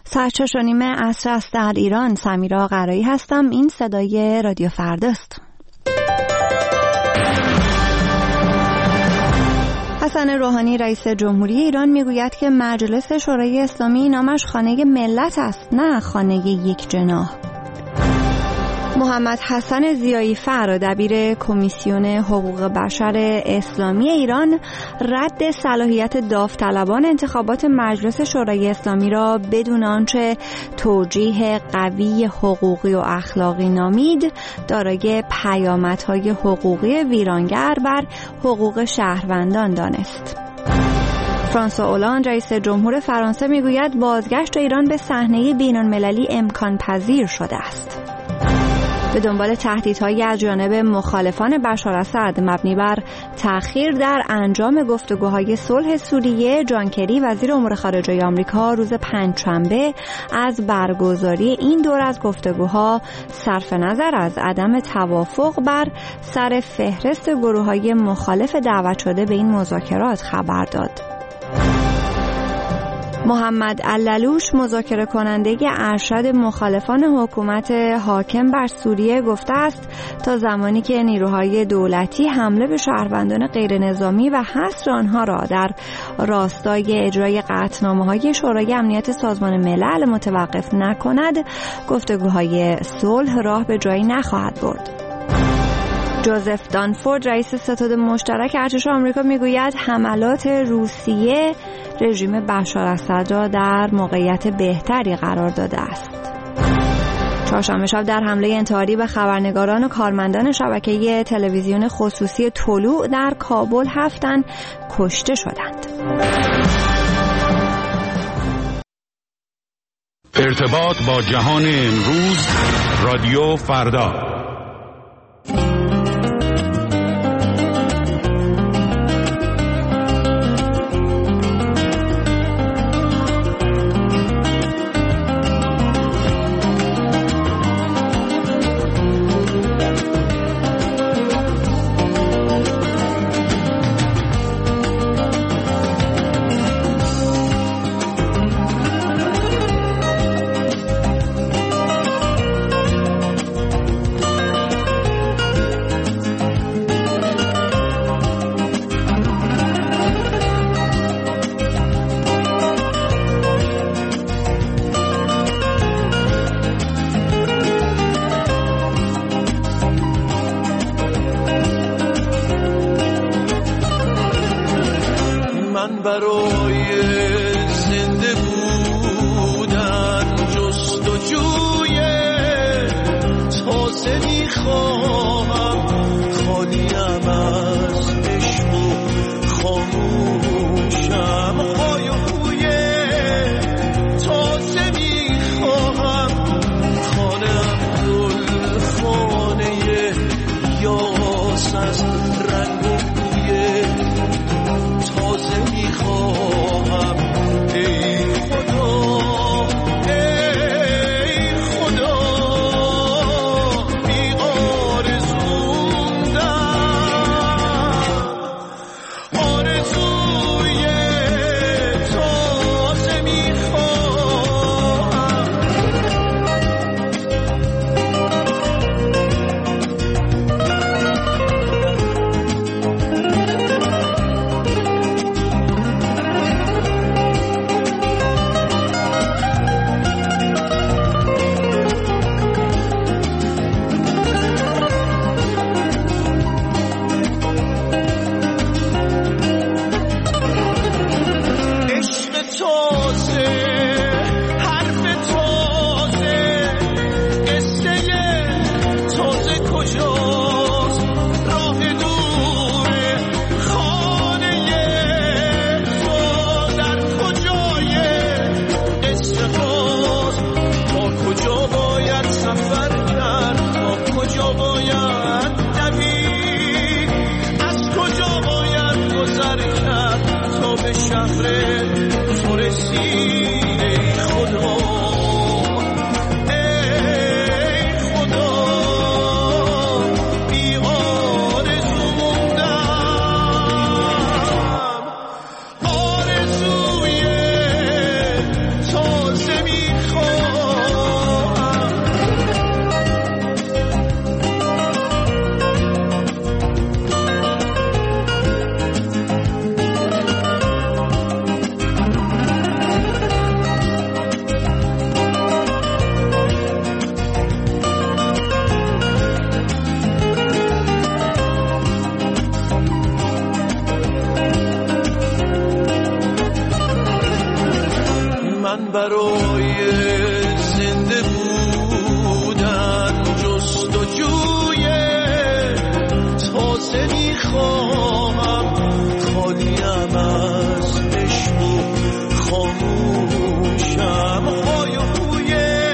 ساعت 6:30 عصر است در ایران. سمیرا قرایی هستم. این صدای رادیو فرداست. حسن روحانی رئیس جمهوری ایران میگوید که مجلس شورای اسلامی نامش خانه ملت است، نه خانه یک جناح. محمد حسن ضیایی فر دبیر کمیسیون حقوق بشر اسلامی ایران رد صلاحیت داوطلبان انتخابات مجلس شورای اسلامی را بدون آنچه توجیه قوی حقوقی و اخلاقی نامید دارای پیامدهای حقوقی ویرانگر بر حقوق شهروندان دانست. فرانسوا اولاند رئیس جمهور فرانسه میگوید بازگشت ایران به صحنه بین‌المللی امکان پذیر شده است. به دنبال تهدیدهایی از جانب مخالفان بشار اسد مبنی بر تأخیر در انجام گفتگوهای صلح سوریه، جان کری وزیر امور خارجه آمریکا روز پنجشنبه از برگزاری این دور از گفتگوها صرف نظر از عدم توافق بر سر فهرست گروه‌های مخالف دعوت شده به این مذاکرات خبر داد. محمد علالوش مذاکره کننده ارشد مخالفان حکومت حاکم بر سوریه گفته است تا زمانی که نیروهای دولتی حمله به شهروندان غیر نظامی و حصر آنها را در راستای اجرای قطعنامه‌های شورای امنیت سازمان ملل متوقف نکند، گفتگوهای صلح راه به جایی نخواهد برد. جوزف دانفورد رئیس ستاد مشترک ارتش آمریکا میگوید حملات روسیه رژیم بشار اسد را در موقعیت بهتری قرار داده است. چهارشنبه شب در حمله انتحاری به خبرنگاران و کارمندان شبکه تلویزیون خصوصی طلوع در کابل 7 تن کشته شدند. ارتباط با جهان امروز، رادیو فردا. شهر تو رسید من برای زنده بودن جستجوی تازه میخواهم، خالیم از عشق و خاموشم، های و هوی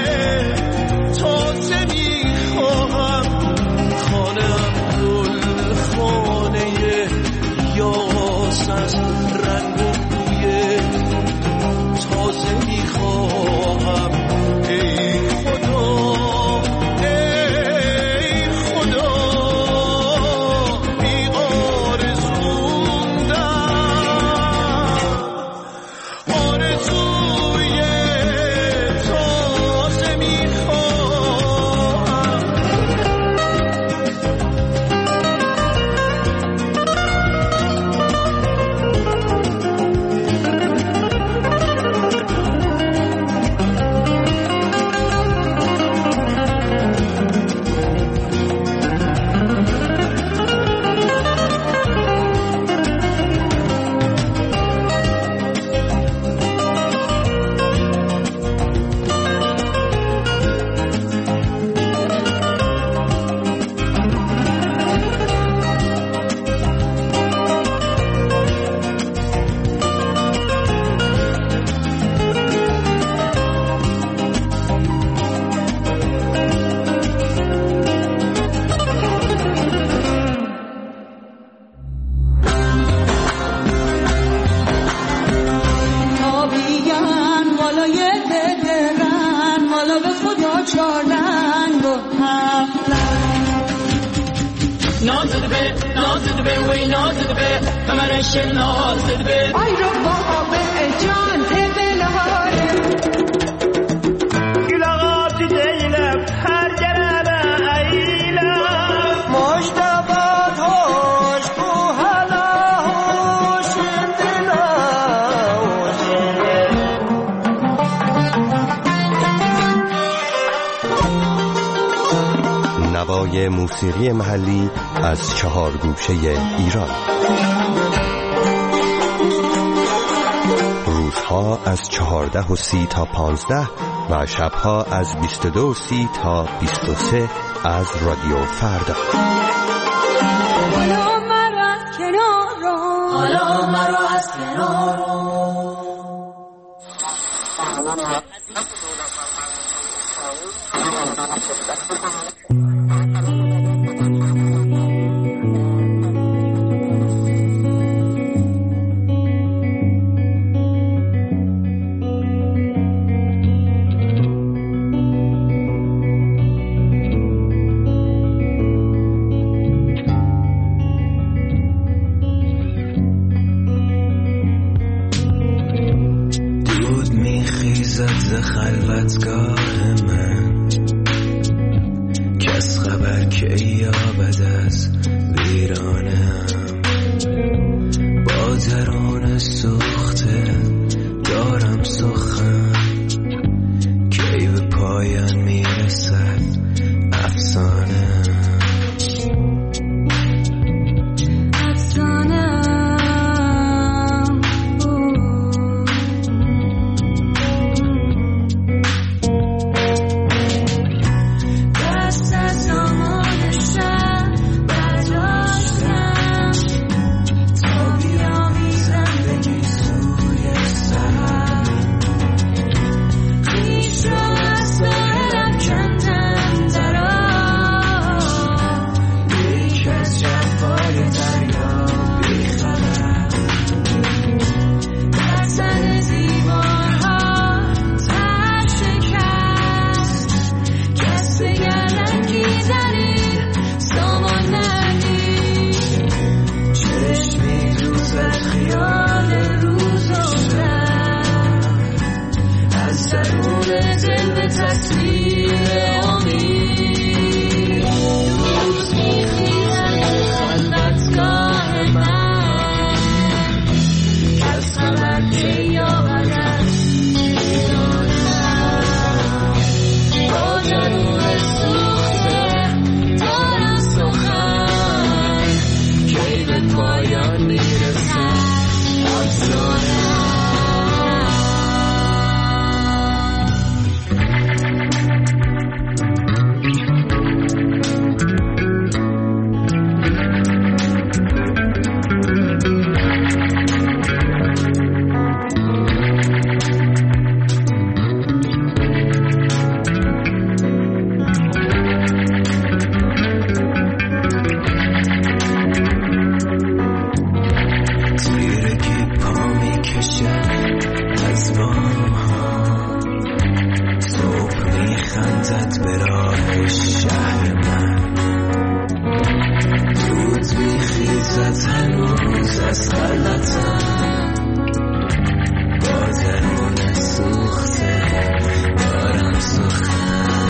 تازه میخواهم، خانم گل خانه یاس از رنگ و بوی تازه میخواهم. ای خدا ای خدا بی آرزوندم، آرزوی تازه میخواهم. نوای موسیقی محلی از 4 گوشه ایران. روزها از 14:30 تا 15 و شبها از 22:30 تا 23 از رادیو فردا. حالا مرا از کنار رو، حالا مرا از کنار رو. خلوتگاه من کس خبر که یابد از ویرانم، با ترانه سوخته دارم سخن، کی به پایان میرسد افسانه. از خلوتم با درون سوخته دارم سخن.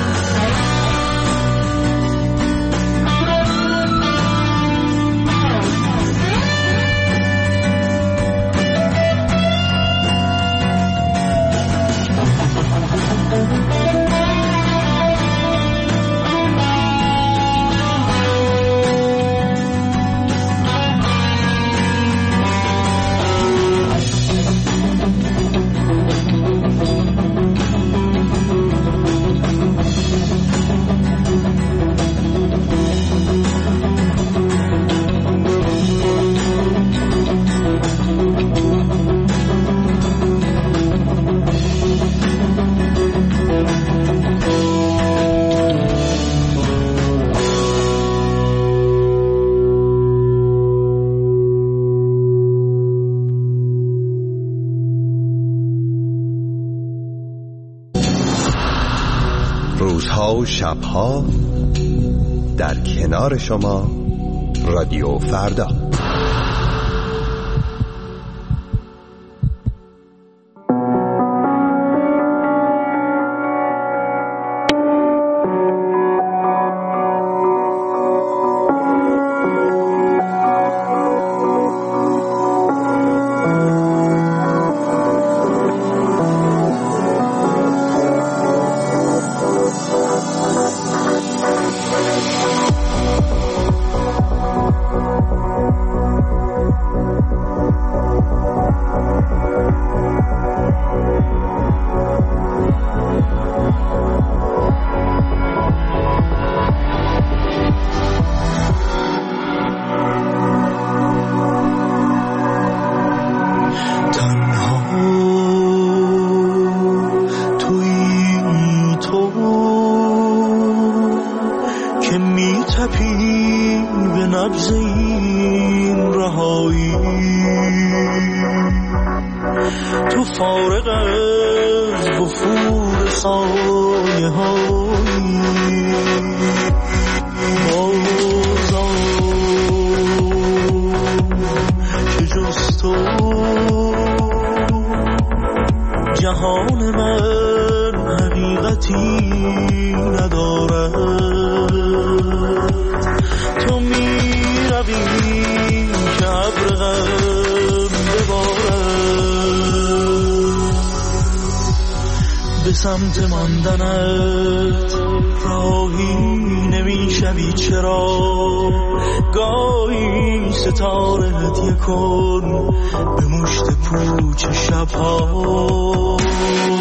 روزها و شبها در کنار شما رادیو فردا. تو فارغ از وفور سایه هایی بازم که جز تو جهان من حقیقتی ندارد. تو می روی که ابر غم ببارد، به سمت ماندنت راهی نمی شوی. چرا گاهی ستاره هدیه کن به مشت پوچ شبها.